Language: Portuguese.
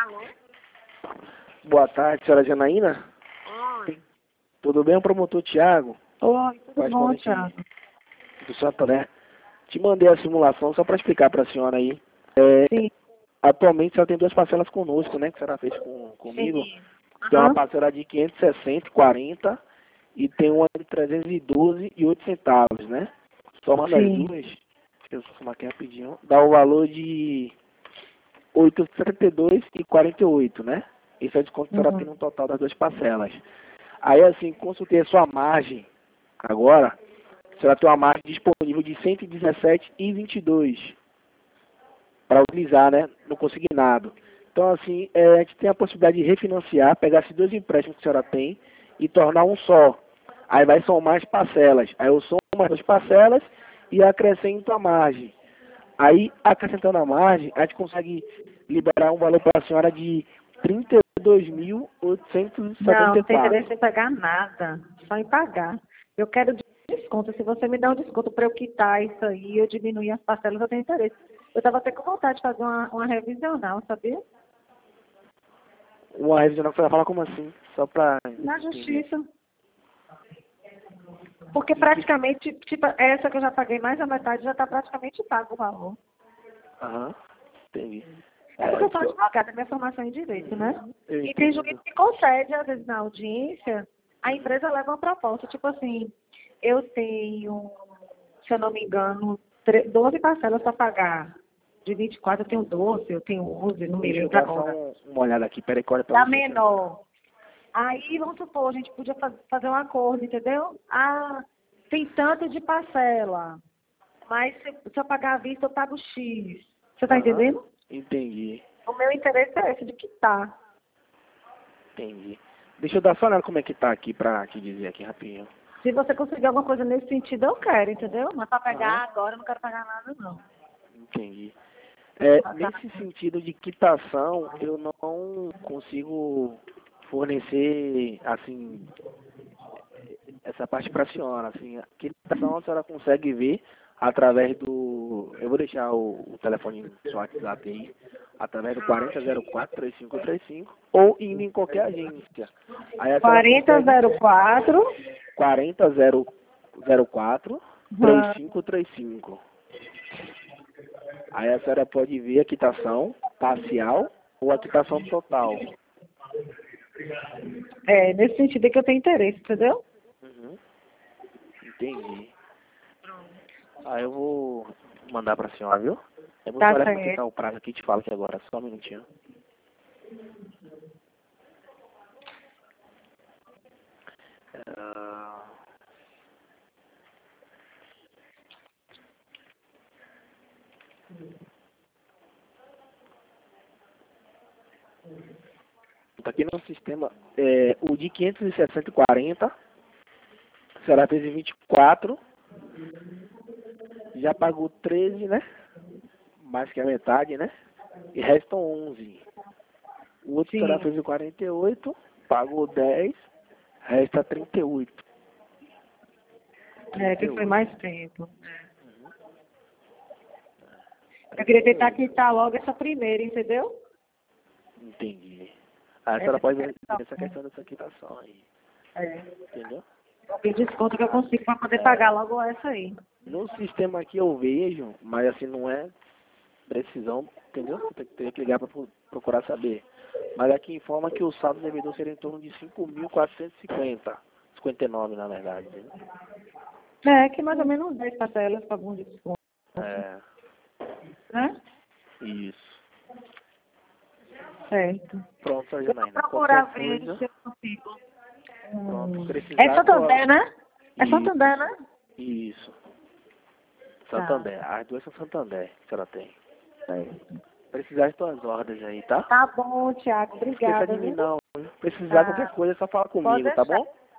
Alô? Boa tarde, senhora Janaína. Oi. Tudo bem, promotor Tiago? Oi, tudo bom, Correspondente Thiago? do Santander. Te mandei a simulação só para explicar para a senhora aí. Sim, Atualmente só tem duas parcelas conosco, né? Que a senhora fez comigo. sim. Tem uma Aham. parcela de 560,40 e tem uma de 312,08 centavos, né? Somando as Sim. duas, deixa eu somar aqui rapidinho, dá o valor de 872,48, né? Esse é o desconto que a senhora tem Uhum. no total das duas parcelas. Aí, assim, consultei a sua margem agora, a senhora tem uma margem disponível de 117,22 para utilizar, né, no consignado. Então, assim, a gente tem a possibilidade de refinanciar, pegar esses dois empréstimos que a senhora tem e tornar um só. Aí vai somar as parcelas. Aí eu somo as duas parcelas e acrescento a margem. Aí, acrescentando a margem, a gente consegue liberar um valor para a senhora de Não, não tem interesse 32.874. em pagar nada, só em pagar. Eu quero desconto. Se você me dá um desconto para eu quitar isso aí, eu diminuir as parcelas, eu tenho interesse. Eu estava até com vontade de fazer uma revisional, sabia? Uma revisão que você vai falar como assim? Só para Na entender. justiça. Porque Em que... praticamente, tipo, essa que eu já paguei mais da metade já está praticamente pago o valor. Aham, entendi. É porque É, eu sou porque advogada, minha formação é em direito, né? eu E tem juiz entendo. que concede, às vezes, na audiência, a empresa leva uma proposta. Tipo assim, eu tenho, se eu não me engano, 12 parcelas para pagar. De 24 eu tenho 12, eu tenho 11, não me Deixa eu lembro dar só agora. uma olhada aqui. Peraí, olha para Da você. Senhora. menor. Aí, vamos supor, a gente podia fazer um acordo, entendeu? Ah, tem tanto de parcela, mas se eu pagar à vista, eu pago X. Você está Aham, entendendo? entendi. O meu interesse é esse, de quitar. Entendi. Deixa eu dar só uma olhada como é que tá aqui pra te dizer aqui rapidinho. Se você conseguir alguma coisa nesse sentido, eu quero, entendeu? Mas para Aham, pegar agora, eu não quero pagar nada, não. entendi. Ah, tá. Nesse sentido de quitação, eu não consigo fornecer, assim, essa parte para a senhora. Assim, a quitação a senhora consegue ver através do... Eu vou deixar o telefone no seu WhatsApp aí, através do 4004-3535, ou indo em qualquer agência. Aí a senhora consegue 4004. 4004-3535. Aí a senhora pode ver a quitação parcial ou a quitação total. É, nesse sentido é que eu tenho interesse, entendeu? Uhum, entendi. Aí eu vou mandar pra senhora, viu? Eu vou só Tá olhar como é que tá certo. o prazo aqui e te falo aqui agora, só um minutinho. Ah, tá aqui no sistema, o de 560,40, a senhora fez em 24, já pagou 13, né? Mais que a metade, né? E restam 11. O outro será Sim. fez em 48, pagou 10, resta 38. É, que foi 38. mais tempo. Uhum. Eu queria tentar 38. quitar logo essa primeira, entendeu? Entendi. Aí a senhora Essa que eu pode quero ver quitar. essa questão dessa quitação aí. É. Entendeu? O desconto que eu consigo para poder pagar É, logo essa aí. no sistema aqui eu vejo, mas assim não é precisão, entendeu? Você tem que ligar para procurar saber. Mas aqui informa que o saldo devedor seria em torno de 5.450, 59 na verdade. Entendeu? É, que mais ou menos 10 parcelas para algum desconto, É, né? isso. Certo. Pronto, Eu vou Janaína. Qualquer procurar ver coisa, se eu consigo. pronto. É Precisar, Santander, né? É Santander, isso, né? isso. Tá. Santander. As duas são Santander que ela tem. Certo. Precisar de tuas ordens aí, tá? Tá bom, Tiago. Não esqueça Obrigada, de mim viu? não. Precisar qualquer Tá. coisa é só falar Pode comigo, tá deixar. bom?